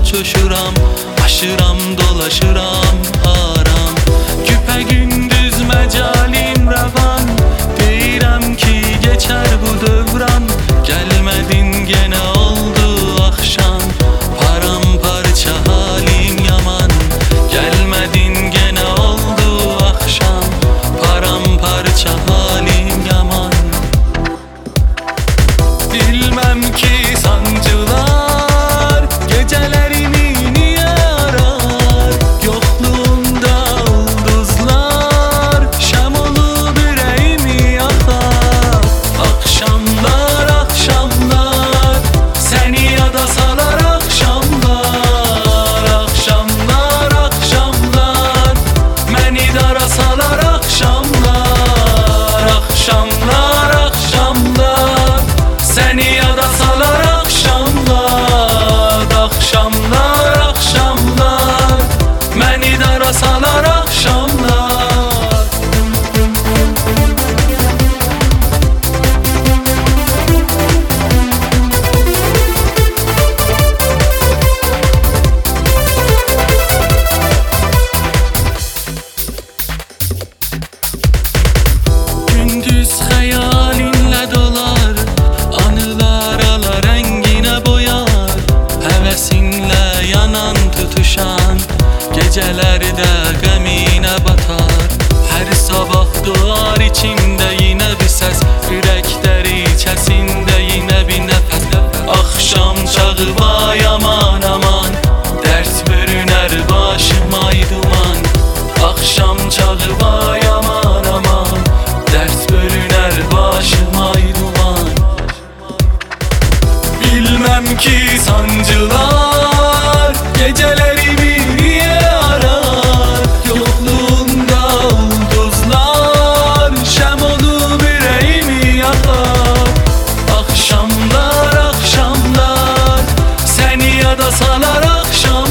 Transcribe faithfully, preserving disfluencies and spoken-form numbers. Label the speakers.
Speaker 1: coşuram, aşıram dolaşıram aram. Küpe gündüz mecalim revan, deyirəm ki geçer bu dövran. Gelmedin gene oldu akşam, paramparça halim yaman. Gelmedin gene oldu akşam, paramparça halim yaman. Bilmem ki sancılar gecelerimi niye arar, yokluğunda ulduzlar şam olup yüreğimi yakar. Akşamlar akşamlar seni yada salar akşamlar. Akşamlar akşamlar beni dara salar akşamlar. Akşamlar akşamlar seni yada salar akşamlar. Akşamlar akşamlar beni dara salar akşamlar. Gündüz hayalinle dolar, anılar ala rengine boyar. Hevesinle yanan tutuşan gecelerde gemine batar. Her sabah doğar içimde yine bir ses, yürekler içesinde yine bir nefes. Akşam çağı vay aman aman, dert bürüner başıma duman. Akşam çağı vay aman aman, dert bölüner başıma duman. Bilmem ki sancılar gecelerimi niye arar, yokluğunda ulduzlar şam olup yüreğimi yakar. Akşamlar akşamlar seni yada salar akşam.